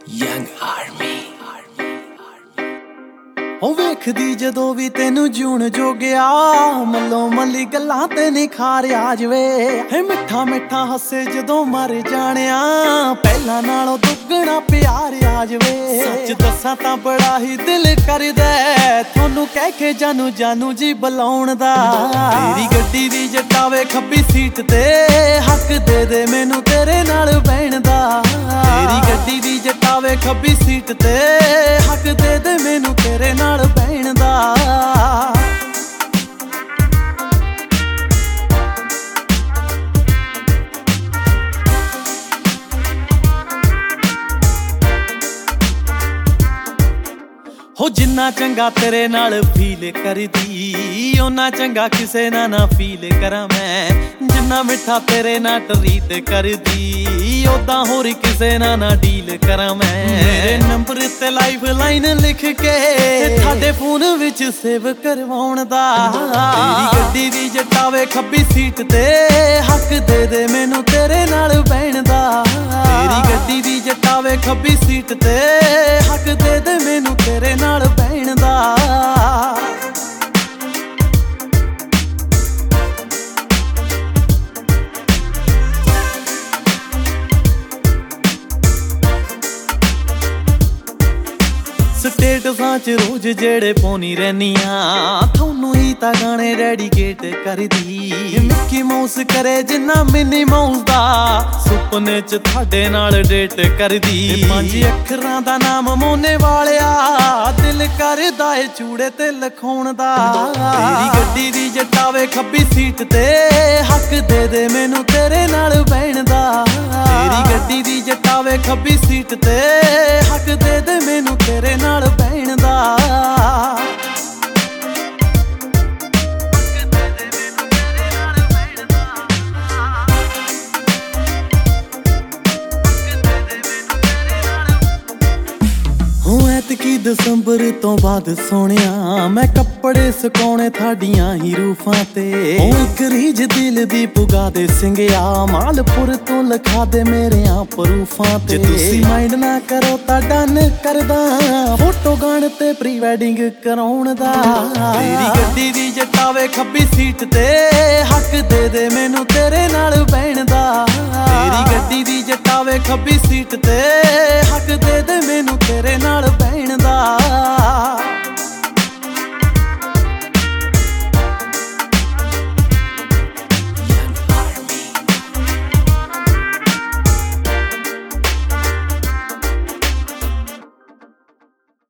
Young Army ਉਹ ਵੇਖਦੀ ਜਦੋਂ ਵੀ ਤੈਨੂੰ ਜੂਣ ਜੋਗਿਆ ਮੱਲੋ ਮੱਲੀ ਗੱਲਾਂ ਤੇ ਨਿਖਾਰ ਆ ਜਵੇ ਹੈ ਮਿੱਠਾ ਮਿੱਠਾ ਹੱਸੇ ਜਦੋਂ ਮਰ ਜਾਣਿਆ ਪਹਿਲਾਂ ਨਾਲੋਂ ਦੁੱਗਣਾ ਪਿਆਰ ਆ ਜਵੇ ਸੱਚ ਦੱਸਾਂ ਤਾਂ ਬੜਾ ਹੀ ਦਿਲ ਕਰਦਾ ਤੁਹਾਨੂੰ ਕਹਿ ਕੇ ਜਾਨੂ ਜਾਨੂ ਜੀ ਬੁਲਾਉਣ ਦਾ ਤੇਰੀ ਗੱਡੀ ਦੀ ਜਟਾਵੇ ਖੱਬੀ ਸੀਟ ਤੇ ਹੱਕ ਦੇ ਦੇ ਮੈਨੂੰ ਤੇਰੇ ਨਾਲ ਬਹਿਣ ਦਾ ਤੇਰੀ ਗੱਡੀ ਦੀ ਜਟਾਵੇ ਖੱਬੀ ਸੀਟ ਤੇ ਹੱਕ ਦੇ ਦੇ ਮੈਨੂੰ ਤੇਰੇ ਨਾਲ ਬਹਿਣ ਦਾ ਹੋ ਜਿੰਨਾ ਚੰਗਾ ਤੇਰੇ ਨਾਲ ਫੀਲ ਕਰਦੀ ਓਨਾ ਚੰਗਾ ਕਿਸੇ ਨਾਲ ਨਾ ਫੀਲ ਕਰਾਂ ਮੈਂ ਜਿੰਨਾ ਮਿੱਠਾ ਤੇਰੇ ਨਾਲ ਟਰੀਟ ਕਰਦੀ ਓਦਾਂ ਹੋਰ ਕਿਸੇ ਨਾਲ ਨਾ ਡੀਲ ਕਰਾਂ ਮੈਂ ਮੇਰੇ ਨੰਬਰ ਤੇ ਲਾਈਫ ਲਾਈਨ ਲਿਖ ਕੇ ਤੁਹਾਡੇ ਫੋਨ ਵਿੱਚ ਸੇਵ ਕਰਵਾਉਣ ਦਾ ਤੇਰੀ ਗੱਡੀ ਦੀ ਜਟਾਵੇ ਖੱਬੀ ਸੀਟ ਤੇ ਹੱਕ ਦੇ ਦੇ ਮੈਨੂੰ ਤੇਰੇ ਨਾਲ ਬਹਿਣ ਦਾ ਤੇਰੀ ਗੱਡੀ ਦੀ ਜਟਾਵੇ ਖੱਬੀ ਸੀਟ ਤੇ ਹੱਕ ਦੇ ਦੇ ਮੈਨੂੰ ਤੇਰੇ ਨਾਲ ਬਹਿਣ ਦਾ ਸਟੇਟਸਾਂ ਚ ਰੋਜ਼ ਜਿਹੜੇ ਪਾਉਣੀ ਰਹਿਨੀਆਂ ਤੁਹਾਨੂੰ ਹੀ ਤਾਂ ਗਾਣੇ ਡੈਡੀਕੇਟ ਕਰਦੀ ਮਿੱਕੀ ਮਾਊਸ ਕਰੇ ਜਿੰਨਾ ਮਿਨੀ ਮਾਊਸ ਦਾ ਸੁਪਨੇ ਚ ਤੁਹਾਡੇ ਨਾਲ ਡੇਟ ਕਰਦੀ 5 ਅੱਖਰਾਂ ਦਾ ਨਾਮ ਮੋਨੇ ਵਾਲਿਆ ਦਿਲ ਕਰਦਾ ਏ ਚੂੜੇ ਤੇ ਲਿਖਾਉਣ ਦਾ ਤੇਰੀ ਗੱਡੀ ਦੀ ਜਟਾਵੇ ਖੱਬੀ ਸੀਟ ਤੇ ਹੱਕ ਦੇ ਦੇ ਮੈਨੂੰ ਤੇਰੇ ਨਾਲ ਬਹਿਣ ਦਾ ਤੇਰੀ ਗੱਡੀ ਦੀ ਜਟਾਵੇ ਖੱਬੀ ਸੀਟ ਤੇ ਹੱਕ ਦੇ ਦੇ ਮੈਨੂੰ ਤੇਰੇ ਨਾਲ ਬਹਿਣ ਦਾ ਐਤਕੀ ਦਸੰਬਰ ਤੋਂ ਬਾਅਦ ਸੋਹਣਿਆ ਮੈਂ ਕੱਪੜੇ ਸੁਕਾਉਣੇ ਤੁਹਾਡੀਆਂ ਹੀ ਰੂਫਾਂ ਤੇ ਉਹ ਇੱਕ ਰੀਝ ਦਿਲ ਦੀ ਪੁਗਾ ਦੇ ਸਿੰਘਿਆ ਮਾਲਪੁਰ ਤੋਂ ਲਿਖਾ ਦੇ ਮੇਰਿਆਂ ਪ੍ਰੂਫਾਂ ਤੇ ਜੇ ਤੁਸੀਂ ਮਾਈਂਡ ਨਾ ਕਰੋ ਤਾਂ ਡਨ ਕਰਦਾ ਫੋਟੋ ਗਾਣ ਤੇ ਪ੍ਰੀ ਵੈਡਿੰਗ ਕਰਾਉਣ ਦਾ ਤੇਰੀ ਗੱਡੀ ਦੀ ਜਟਾਵੇ ਖੱਬੀ ਸੀਟ ਤੇ ਹੱਕ ਦੇ ਦੇ ਮੈਨੂੰ ਤੇਰੇ ਨਾਲ ਬਹਿਣ ਦਾ ਤੇਰੀ ਗੱਡੀ ਦੀ ਜਟਾਵੇ ਖੱਬੀ